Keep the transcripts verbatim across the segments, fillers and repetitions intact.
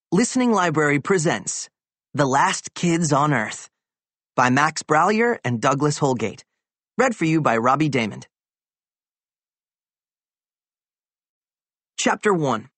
Listening Library presents The Last Kids on Earth by Max Brallier and Douglas Holgate. Read for you by Robbie Damon. Chapter one.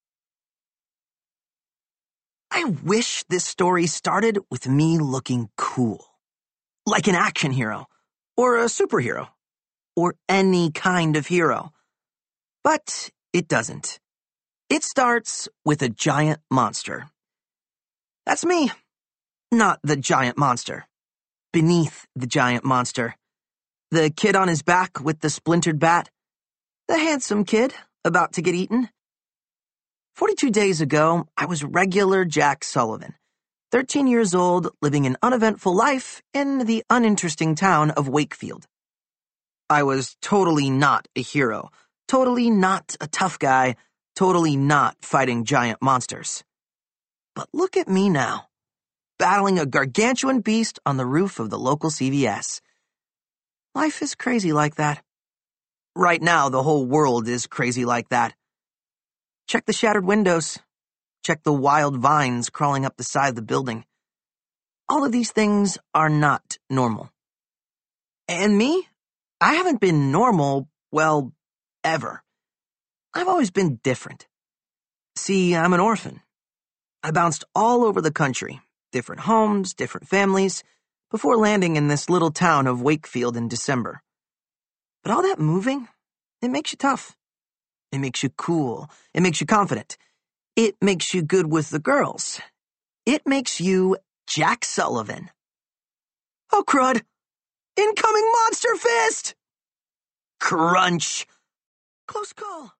I wish this story started with me looking cool. Like an action hero, or a superhero, or any kind of hero. But it doesn't. It starts with a giant monster. That's me. Not the giant monster. Beneath the giant monster. The kid on his back with the splintered bat. The handsome kid about to get eaten. Forty-two days ago, I was regular Jack Sullivan. Thirteen years old, living an uneventful life in the uninteresting town of Wakefield. I was totally not a hero. Totally not a tough guy. Totally not fighting giant monsters. But look at me now, battling a gargantuan beast on the roof of the local C V S. Life is crazy like that. Right now, the whole world is crazy like that. Check the shattered windows. Check the wild vines crawling up the side of the building. All of these things are not normal. And me? I haven't been normal, well, ever. I've always been different. See, I'm an orphan. I bounced all over the country, different homes, different families, before landing in this little town of Wakefield in December. But all that moving, it makes you tough. It makes you cool. It makes you confident. It makes you good with the girls. It makes you Jack Sullivan. Oh, crud! Incoming monster fist! Crunch! Close call.